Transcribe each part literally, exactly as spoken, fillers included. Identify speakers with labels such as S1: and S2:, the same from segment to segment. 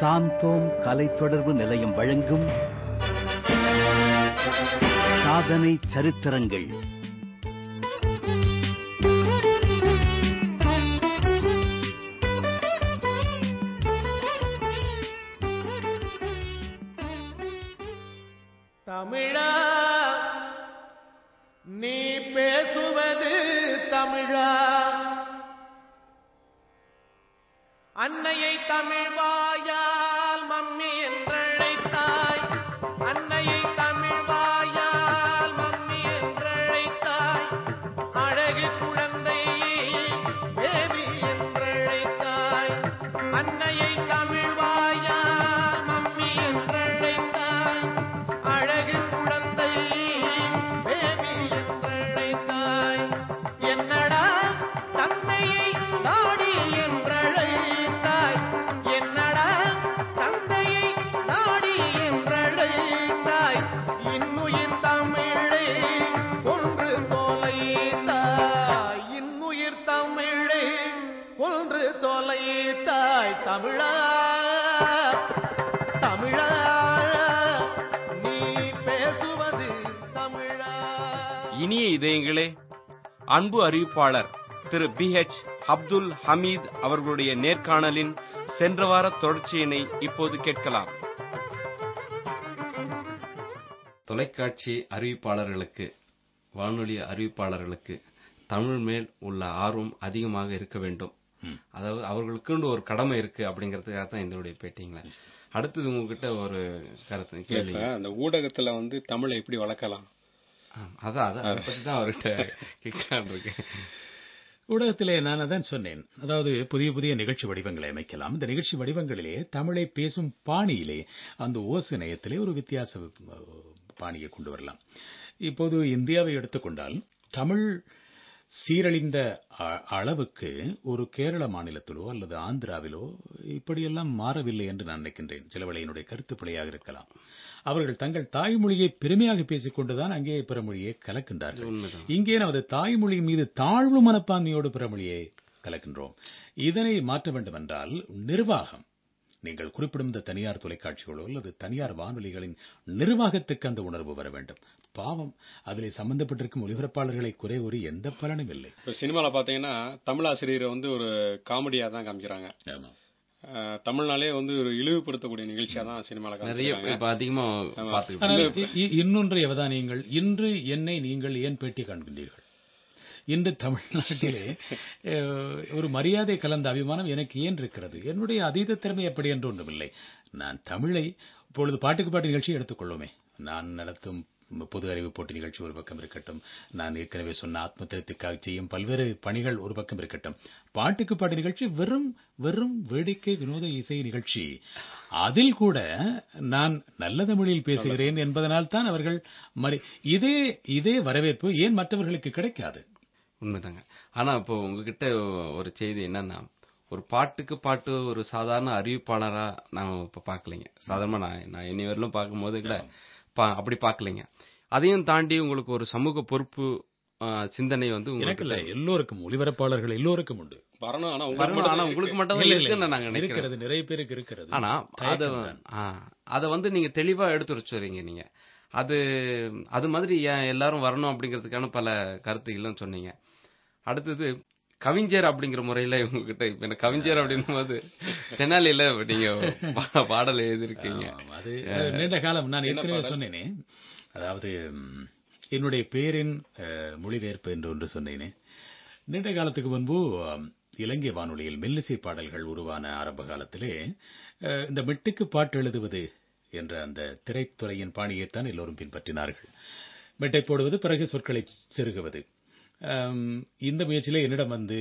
S1: சாந்தோம் கலை தொடர்பு நிலையம் வழங்கும் சாதனை சரித்திரங்கள்.
S2: தமிழா நீ பேசுவது தமிழா, அன்னையை தமிழ் வாயால் மம்மி என்றழைத்தாய், அன்னையை தமிழ் வாயால் மம்மி என்றழைத்தாய், அழகு குழந்தை பேபி என்றழைத்தாய், அன்னையை தமிழ் வாயால் மம்மி என்றழைத்தாய், அழகு குழந்தை பேபி என்றழைத்தாய், என்னடா தந்தையை நாடி என்றழைத்தாய், என்னடா தந்தையை நாடி என்றழைத்தாய், இன்னுயிர் தமிழை ஒன்று தொலைத்தாய், இன்னுயிர் தமிழை ஒன்று தொலைத்தாய். தமிழா தமிழா நீ பேசுவது தமிழா.
S3: இனிய இதயங்களே, அன்பு அறிவிப்பாளர் திரு பி எச் அப்துல் ஹமீத் அவர்களுடைய நேர்காணலின் சென்ற வார தொடர்ச்சியினை இப்போது கேட்கலாம். தொலைக்காட்சி அறிவிப்பாளர்களுக்கு, வானொலி அறிவிப்பாளர்களுக்கு தமிழ் மேல் உள்ள ஆர்வம் அதிகமாக இருக்க வேண்டும். அதாவது அவர்களுக்கு ஒரு கடமை இருக்கு அப்படிங்கறதுக்காக தான் இதனுடைய பேட்டிங்களா. அடுத்தது உங்ககிட்ட ஒரு கருத்து கேள்வி.
S4: அந்த ஊடகத்துல வந்து தமிழை எப்படி வளர்க்கலாம்,
S3: அதான் அதை பத்தி தான் அவர்கிட்ட கேட்கலாம் இருக்கேன்.
S5: ஊடகத்திலே நான் அதான் சொன்னேன். அதாவது புதிய புதிய நிகழ்ச்சி வடிவங்களை அமைக்கலாம். இந்த நிகழ்ச்சி வடிவங்களிலே தமிழை பேசும் பாணியிலே, அந்த ஓசை நயத்திலே ஒரு வித்தியாச பாணியை கொண்டு வரலாம். இப்போது இந்தியாவை எடுத்துக்கொண்டால் தமிழ் சீரழிந்த அளவுக்கு ஒரு கேரள மாநிலத்திலோ அல்லது ஆந்திராவிலோ இப்படியெல்லாம் மாறவில்லை என்று நான் நினைக்கின்றேன். சிலவேளை என்னுடைய கருத்து பிழையாக இருக்கலாம். அவர்கள் தங்கள் தாய்மொழியை பெருமையாக பேசிக் கொண்டுதான் அங்கே பிறமொழியை கலக்கின்றார்கள். இங்கே நமது தாய்மொழியின் மீது தாழ்வு மனப்பான்மையோடு பிறமொழியை கலக்கின்றோம். இதனை மாற்ற வேண்டும் என்றால் நிர்வாகம், நீங்கள் குறிப்பிடும் இந்த தனியார் தொலைக்காட்சிகளோ அல்லது தனியார் வானொலிகளின் நிர்வாகத்துக்கு அந்த உணர்வு வர வேண்டும். பாவம், அதிலே சம்பந்தப்பட்டிருக்கும் ஒலிபரப்பாளர்களை குறை கூறி எந்த பலனும் இல்லை.
S4: சினிமால பாத்தீங்கன்னா தமிழாசிரியரை வந்து ஒரு காமெடியா தான் காமிக்கிறாங்க. தமிழ்நாளே வந்து ஒரு இழிவுபடுத்தக்கூடிய நிகழ்ச்சியா தான் சினிமால
S3: அதிகமா.
S5: இன்னொன்றை அவதானியுங்கள். இன்று என்னை நீங்கள் ஏன் பேட்டி காண்கின்றீர்கள்? இன்று தமிழ்நாட்டிலே ஒரு மரியாதை கலந்த அபிமானம் எனக்கு ஏன் இருக்கிறது? என்னுடைய அதீத திறமை எப்படி என்று ஒன்றுமில்லை. நான் தமிழை இப்பொழுது பாட்டுக்கு பாட்டு நிகழ்ச்சி எடுத்துக்கொள்ளுமே, நான் நடத்தும் பொது அறிவு போட்டி நிகழ்ச்சி ஒரு பக்கம் இருக்கட்டும், நான் ஏற்கனவே சொன்ன ஆத்ம திருப்திக்காக செய்யும் பல்வேறு பணிகள் ஒரு பக்கம் இருக்கட்டும், பாட்டுக்கு பாட்டு நிகழ்ச்சி வெறும் வெறும் வேடிக்கை வினோத இசை நிகழ்ச்சி. அதில் கூட நான் நல்ல தமிழில் பேசுகிறேன் என்பதனால் தான் அவர்கள் இதே இதே வரவேற்பு ஏன் மற்றவர்களுக்கு கிடைக்காது?
S3: உண்மைதாங்க. ஆனா இப்போ உங்ககிட்ட ஒரு செய்தி என்னன்னா, ஒரு பாட்டுக்கு பாட்டு ஒரு சாதாரண அறிவிப்பாளரா நான் இப்ப பாக்கலைங்க. சாதாரணமா நான் நான் இனி வரலும் பார்க்கும்போது கூட அப்படி பாக்கலைங்க. அதையும் தாண்டி உங்களுக்கு ஒரு சமூக பொறுப்பு சிந்தனை வந்து
S5: எல்லோருக்கும், ஒலிபரப்பாளர்கள் எல்லோருக்கும் உண்டு.
S3: ஆனா உங்களுக்கு மட்டும் இருக்குன்னு நாங்க நினைக்கிறது,
S5: நிறைய பேருக்கு இருக்கிறது.
S3: ஆனா அத வந்து நீங்க தெளிவா எடுத்து வச்சுறீங்க. நீங்க அது அது மாதிரி எல்லாரும் வரணும் அப்படிங்கிறதுக்கான பல கருத்துகளும் சொன்னீங்க. அடுத்தது கவிஞர் அப்படிங்கிற முறையில உங்ககிட்ட இப்ப கவிஞர் அப்படின்னும் போது தெனாலியில நீங்க பாடல் எழுதிருக்கீங்க.
S5: அது நீண்ட காலம் நான் ஏற்கனவே சொன்னேனே, அதாவது என்னுடைய பேரின் மொழிபெயர்ப்பு என்று ஒன்று சொன்னேனே. நீண்ட காலத்துக்கு முன்பு இலங்கை வானொலியில் மெல்லிசை பாடல்கள் உருவான ஆரம்ப காலத்திலே இந்த மெட்டுக்கு பாட்டு எழுதுவது என்ற அந்த திரைத்துறையின் பாணியைத்தான் எல்லோரும் பின்பற்றினார்கள். மெட்டை போடுவது, பிறகு சொற்களை செருகுவது. இந்த முயற்சியிலே என்னிடம் வந்து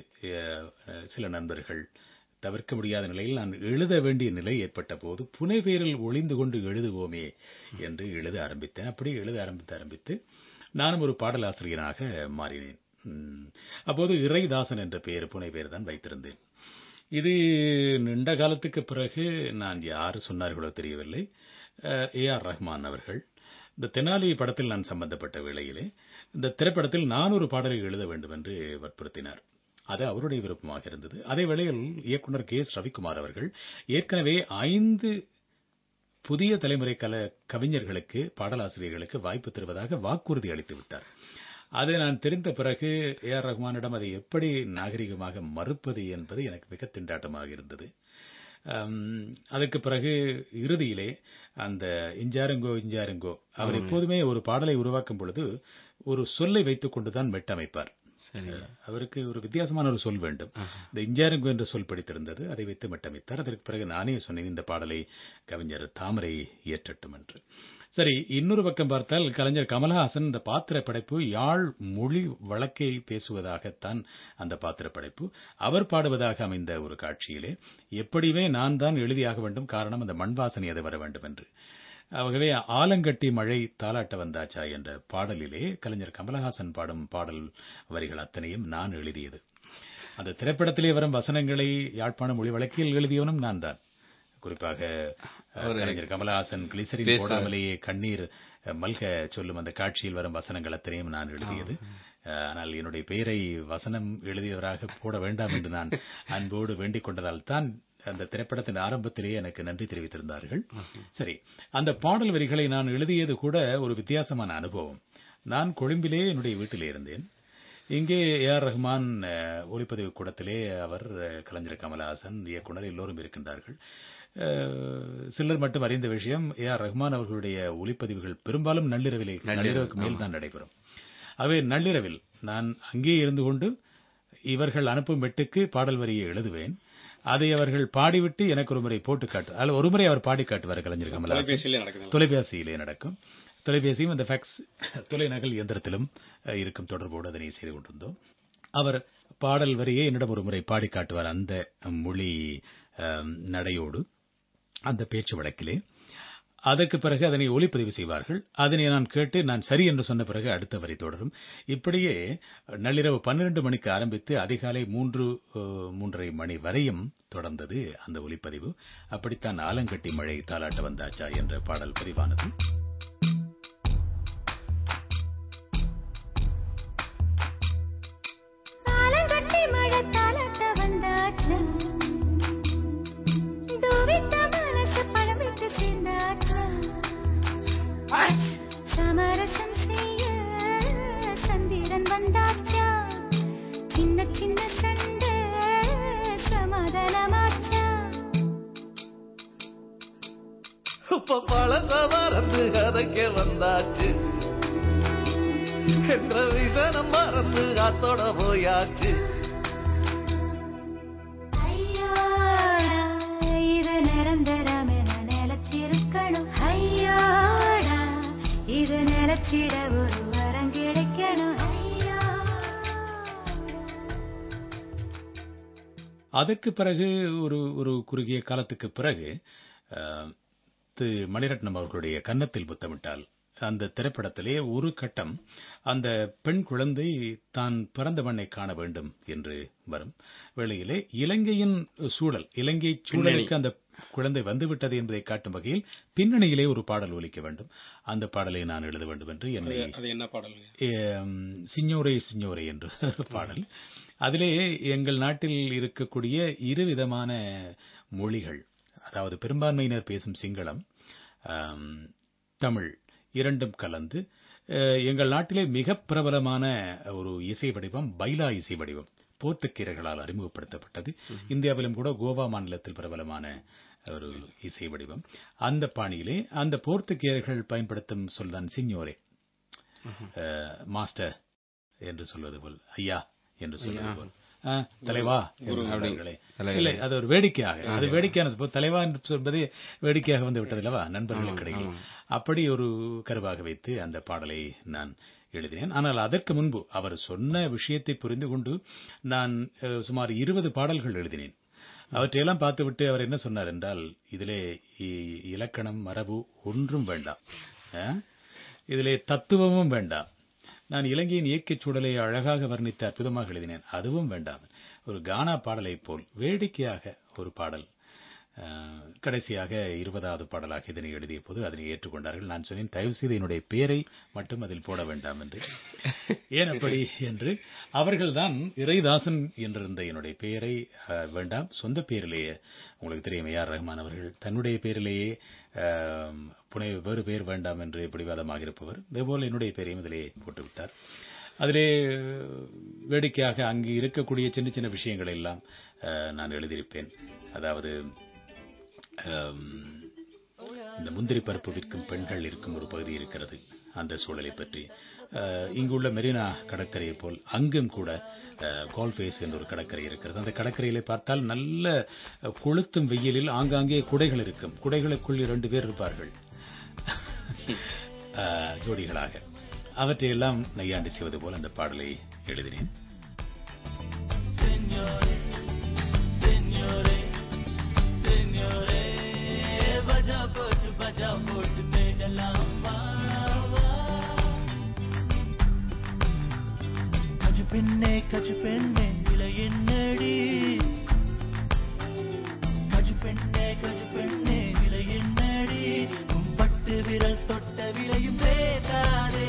S5: சில நண்பர்கள் தவிர்க்க முடியாத நிலையில் நான் எழுத வேண்டிய நிலை ஏற்பட்ட போது புனைபெயரில் ஒளிந்து கொண்டு எழுதுவோமே என்று எழுத ஆரம்பித்தேன். அப்படி எழுத ஆரம்பித்து ஆரம்பித்து நானும் ஒரு பாடலாசிரியராக மாறினேன். அப்போது இறைதாசன் என்ற பெயர் புனைபெயர் தான் வைத்திருந்தேன். இது நீண்ட காலத்துக்கு பிறகு நான் யார் சொன்னார்களோ தெரியவில்லை, ஏ ஆர் ரஹ்மான் அவர்கள் இந்த தெனாலி படத்தில் நான் சம்பந்தப்பட்ட வேளையிலே இந்த திரைப்படத்தில் நான் ஒரு பாடலை எழுத வேண்டும் என்று வற்புறுத்தினார். அது அவருடைய விருப்பமாக இருந்தது. அதே வேளையில் இயக்குனர் கே எஸ் ரவிக்குமார் அவர்கள் ஏற்கனவே ஐந்து புதிய தலைமுறை கல கவிஞர்களுக்கு பாடலாசிரியர்களுக்கு வாய்ப்பு தருவதாக வாக்குறுதி அளித்து விட்டார். அதை நான் தெரிந்த பிறகு ஏ ஆர் ரஹ்மானிடம் அதை எப்படி நாகரிகமாக மறுப்பது என்பது எனக்கு மிக திண்டாட்டமாக இருந்தது. அதற்கு பிறகு இறுதியிலே அந்த இஞ்சாருங்கோ இஞ்சாருங்கோ அவர் எப்போதுமே ஒரு பாடலை உருவாக்கும் பொழுது ஒரு சொல்லை வைத்துக் கொண்டுதான் மெட்டமைப்பார். அவருக்கு ஒரு வித்தியாசமான ஒரு சொல் வேண்டும். இந்த இஞ்சாருங்கோ என்ற சொல் பிடித்திருந்தது, அதை வைத்து மெட்டமைத்தார். அதற்கு பிறகு நானே சொன்னேன், இந்த பாடலை கவிஞர் தாமரை இயற்றட்டும் என்று. சரி, இன்னொரு பக்கம் பார்த்தால் கலைஞர் கமலஹாசன் இந்த பாத்திர படைப்பு யாழ் மொழி வழக்கை பேசுவதாகத்தான் அந்த பாத்திர படைப்பு. அவர் பாடுவதாக அமைந்த ஒரு காட்சியிலே எப்படியுமே நான் தான் எழுதியாக வேண்டும், காரணம் அந்த மண்வாசனை அது வர வேண்டும் என்று. ஆகவே ஆலங்கட்டி மழை தாலாட்ட வந்தாச்சா என்ற பாடலிலே கலைஞர் கமலஹாசன் பாடும் பாடல் வரிகள் அத்தனையும் நான் எழுதியது. அந்த திரைப்படத்திலே வரும் வசனங்களை யாழ்ப்பாண மொழி வழக்கில் எழுதியவனும் நான் தான். குறிப்பாக கலைஞர் கமலஹாசன் கிளிசரின் போடாமலேயே கண்ணீர் மல்க சொல்லும் அந்த காட்சியில் வரும் வசனங்கள் அத்தனையும் நான் எழுதியது. ஆனால் என்னுடைய பெயரை வசனம் எழுதியவராக போட வேண்டாம் என்று நான் அன்போடு வேண்டிக் கொண்டதால் தான் அந்த திரைப்படத்தின் ஆரம்பத்திலேயே எனக்கு நன்றி தெரிவித்திருந்தார்கள். சரி, அந்த பாடல் வரிகளை நான் எழுதியது கூட ஒரு வித்தியாசமான அனுபவம். நான் கொழும்பிலே என்னுடைய வீட்டிலே இருந்தேன். இங்கே ஏ ஆர் ரஹ்மான் ஒளிப்பதிவு கூடத்திலே அவர், கலைஞர் கமலஹாசன், இயக்குனர் எல்லோரும் இருக்கின்றார்கள். சிலர் மட்டும் அறிந்த விஷயம், ஏ ஆர் ரஹ்மான் அவர்களுடைய ஒளிப்பதிவுகள் பெரும்பாலும் நள்ளிரவிலே நள்ளிரவுக்கு மேல் தான் நடைபெறும். அவை நள்ளிரவில் நான் அங்கே இருந்து கொண்டு இவர்கள் அனுப்பும் வெட்டுக்கு பாடல் வரியை எழுதுவேன். அதை அவர்கள் பாடிவிட்டு எனக்கு ஒரு முறை போட்டு காட்டு, அல்ல ஒரு முறை அவர் பாடி காட்டுவார் கலைஞர் கமலஹாசன். தொலைபேசியிலே நடக்கும். தொலைபேசியும் அந்த ஃபேக்ஸ் தொலைநகல் இயந்திரத்திலும் இருக்கும் தொடர்போடு அதனை செய்து கொண்டிருந்தோம். அவர் பாடல் வரியை என்னிடம் ஒரு முறை பாடி காட்டுவார் அந்த மொழி நடையோடு, அந்த பேச்சு வழக்கிலே. அதற்கு பிறகு அதனை ஒளிப்பதிவு செய்வார்கள். அதனை நான் கேட்டு நான் சரி என்று சொன்ன பிறகு அடுத்த வரி தொடரும். இப்படியே நள்ளிரவு பன்னிரண்டு மணிக்கு ஆரம்பித்து அதிகாலை மூன்று மூன்றரை மணி வரையும் தொடர்ந்தது அந்த ஒளிப்பதிவு. அப்படித்தான் ஆலங்கட்டி மழை தாலாட்ட வந்தாச்சா என்ற பாடல் பதிவானது.
S6: சமரசம் செய்ய சந்திரன் வந்தாச்சா, சின்ன சின்ன சண்டை சமாதானமாச்சா.
S2: இப்ப பழச மறந்து கதைக்க வந்தாச்சு, என்ற விசனம் மறந்து காத்தோட போயாச்சு.
S6: இது நிரந்தரம் என நிலச்சிருக்கணும். ஐயோடா, இது நிலச்சிட ஒரு வரம் கிடைக்கணும்.
S5: அதற்கு பிறகு ஒரு ஒரு குறுகிய காலத்துக்கு பிறகு மணிரத்னம் அவர்களுடைய கன்னத்தில் முத்தமிட்டால் அந்த திரைப்படத்திலே ஒரு கட்டம் அந்த பெண் குழந்தை தான் பிறந்த மண்ணை காண வேண்டும் என்று வரும் வேளையிலே இலங்கையின் சூழல், இலங்கை சூழலுக்கு அந்த குழந்தை வந்துவிட்டது என்பதை காட்டும் வகையில் பின்னணியிலே ஒரு பாடல் ஒலிக்க வேண்டும். அந்த பாடலை நான் எழுத வேண்டும் என்று என்னை,
S4: என்ன பாடல்?
S5: சிஞ்சோரே சிஞ்சோரே என்று பாடல். அதிலே எங்கள் நாட்டில் இருக்கக்கூடிய இருவிதமான மொழிகள், அதாவது பெரும்பான்மையினர் பேசும் சிங்களம், தமிழ் இரண்டும் கலந்து எங்கள் நாட்டிலே மிக பிரபலமான ஒரு இசை வடிவம் பைலா இசை வடிவம் போர்த்துக்கீரர்களால் அறிமுகப்படுத்தப்பட்டது. இந்தியாவிலும் கூட கோவா மாநிலத்தில் பிரபலமான ஒரு இசை வடிவம். அந்த பாணியிலே அந்த போர்த்துக்கீரர்கள் பயன்படுத்தும் சொல்தான் சிஞ்சோரே, மாஸ்டர் என்று சொல்வது போல், ஐயா என்று சொல்வது போல், தலைவா சொல்றாங்களே, இல்லை அது ஒரு வேடிக்கையாக, அது வேடிக்கையான தலைவா என்று சொல்வதே வேடிக்கையாக வந்து விட்டது அல்லவா நண்பர்களுக்கு இடையில். அப்படி ஒரு கருவாக வைத்து அந்த பாடலை நான் எழுதினேன். ஆனால் அதற்கு முன்பு அவர் சொன்ன விஷயத்தை புரிந்து கொண்டு நான் சுமார் இருபது பாடல்கள் எழுதினேன். அவற்றையெல்லாம் பார்த்துவிட்டு அவர் என்ன சொன்னார் என்றால், இதிலே இலக்கணம் மரபு ஒன்றும் வேண்டாம், இதிலே தத்துவமும் வேண்டாம், நான் இலங்கையின் இயற்கைச் சூழலை அழகாக வர்ணித்து அற்புதமாக எழுதினேன், அதுவும் வேண்டாம், ஒரு கானா பாடலை போல் வேடிக்கையாக ஒரு பாடல் கடைசியாக இருபதாவது பாடலாக இதனை எழுதிய போது அதனை ஏற்றுக்கொண்டார்கள். நான் சொன்னேன், தயவு செய்து என்னுடைய பெயரை மட்டும் அதில் போட வேண்டாம் என்று. ஏன் அப்படி என்று அவர்கள்தான் இறைதாசன் என்றிருந்த என்னுடைய பெயரை வேண்டாம், சொந்த பெயரிலேயே, உங்களுக்கு தெரியும் ஏ ஆர் ரஹ்மான் அவர்கள் தன்னுடைய பெயரிலேயே புனை வேறு பெயர் வேண்டாம் என்று பிடிவாதமாக இருப்பவர், இதேபோல் என்னுடைய பெயரையும் இதிலே போட்டுவிட்டார். அதிலே வேடிக்கையாக அங்கு இருக்கக்கூடிய சின்ன சின்ன விஷயங்கள் எல்லாம் நான் எழுதியிருப்பேன். அதாவது இந்த முந்திரி பருப்பு விற்கும் பெண்கள் இருக்கும் ஒரு பகுதி இருக்கிறது, அந்த சூழலை பற்றி. இங்குள்ள மெரினா கடற்கரையை போல் அங்கும் கூட கோல்ஃபேஸ் என்ற ஒரு கடற்கரை இருக்கிறது. அந்த கடற்கரையிலே பார்த்தால் நல்ல கொளுத்தும் வெயிலில் ஆங்காங்கே குடைகள் இருக்கும். குடைகளுக்குள் இரண்டு பேர் இருப்பார்கள் ஜோடிகளாக. அவற்றையெல்லாம் நையாண்டி செய்வது போல் அந்த பாடலை எழுதினேன்.
S2: கஜு பெண்ணே கஜு பெண்ணே விலை என்னடி, கஜு பெண்ணே கஜு பெண்ணே விலை என்னடி, பட்டு விரல் தொட்ட விலையும் பேசாதே.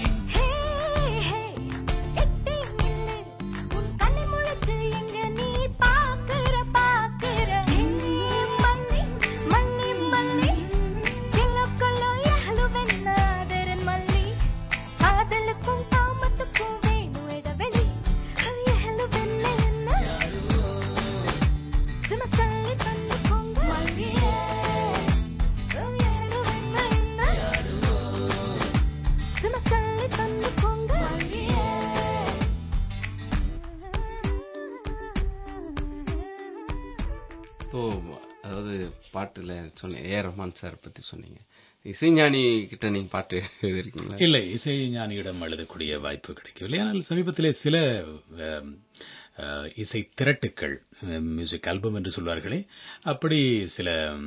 S3: பாட்டுல சொன்னேன், ஏ ரஹ்மான் சார் பத்தி சொன்னீங்க. இசைஞானி கிட்ட நீங்க பாட்டு எழுதிருக்கீங்களா?
S5: இல்லை, இசைஞானியிடம் எழுதக்கூடிய வாய்ப்பு கிடைக்கவில்லை. ஆனால் சமீபத்திலே சில இசை திரட்டுக்கள், மியூசிக் ஆல்பம் என்று சொல்வார்களே, அப்படி சில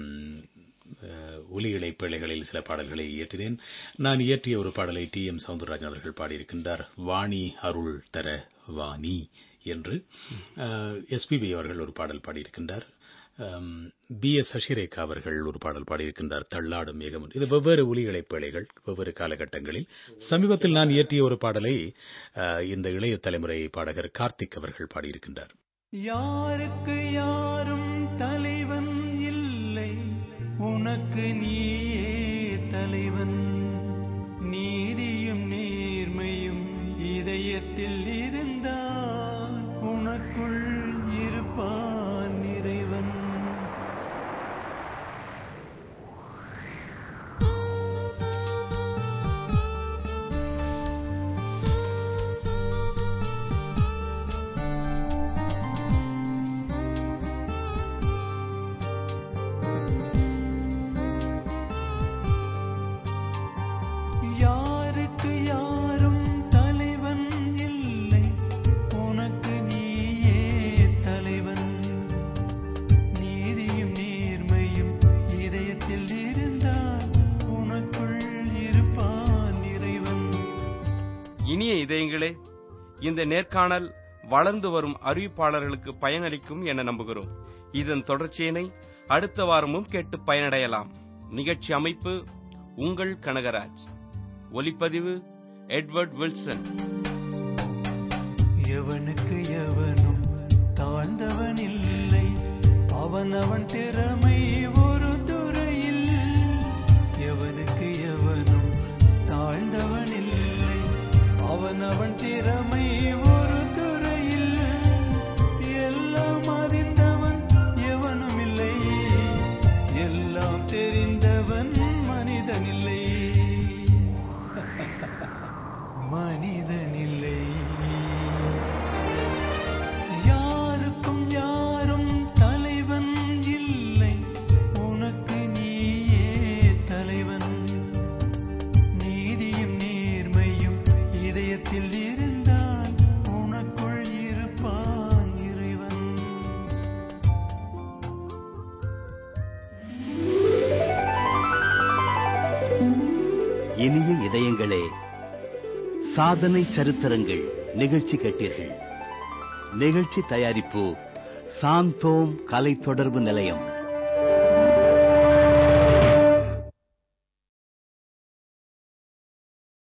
S5: ஒலி இழைப்பிழைகளில் சில பாடல்களை இயற்றினேன். நான் இயற்றிய ஒரு பாடலை டி எம் சவுந்தரராஜன் அவர்கள் பாடியிருக்கின்றார், வாணி அருள் தர வாணி என்று. எஸ்பிபி அவர்கள் ஒரு பாடல் பாடியிருக்கின்றார். பி எஸ் சசிரேகா அவர்கள் ஒரு பாடல் பாடியிருக்கின்றார், தள்ளாடும் மேகம். இது வெவ்வேறு ஒலி இழைப்பிழைகள், வெவ்வேறு காலகட்டங்களில். சமீபத்தில் நான் இயற்றிய ஒரு பாடலை இந்த இளைய தலைமுறை பாடகர் கார்த்திக் அவர்கள் பாடியிருக்கின்றார்.
S2: யாருக்கு யாரும் தலைவன் இல்லை, உனக்கு நீயே தலைவன், நீதியும் நேர்மையும் இதயத்தில் இருந்தால் உனக்குள் இருப்பான் இறைவன்.
S3: இனிய இதயங்களே, இந்த நேர்காணல் வளர்ந்து வரும் அறிவிப்பாளர்களுக்கு பயனளிக்கும் என நம்புகிறோம். இதன் தொடர்ச்சியினை அடுத்த வாரமும் கேட்டு பயனடையலாம். நிகழ்ச்சி அமைப்பு உங்கள் கனகராஜ், ஒலிப்பதிவு எட்வர்ட் வில்சன்.
S2: எவனுக்கு எவனும் தாழ்ந்தவன் இல்லை, அவனவன் திறமை ஒரு துறையில். எவனுக்கு எவனும் தாழ்ந்தவன் இல்லை, அவனவன் திறமை ஒரு துறையில். எல்லாம் அறிந்தவன் எவனும் இல்லை, எல்லாம் தெரிந்தவன் மனிதனில்லை, மனிதனில்லை. யாருக்கும் யாரும் தலைவன் இல்லை, உனக்கு நீயே தலைவன், நீதியும் நேர்மையும் இதயத்தில் இருந்தால் உனக்குள் இருப்பான் இறைவன்.
S1: இனிய இதயங்களே, சாதனை சரித்திரங்கள் நிகழ்ச்சி கேட்டீர்கள். நிகழ்ச்சி தயாரிப்பு சாந்தோம் கலை தொடர்பு நிலையம்.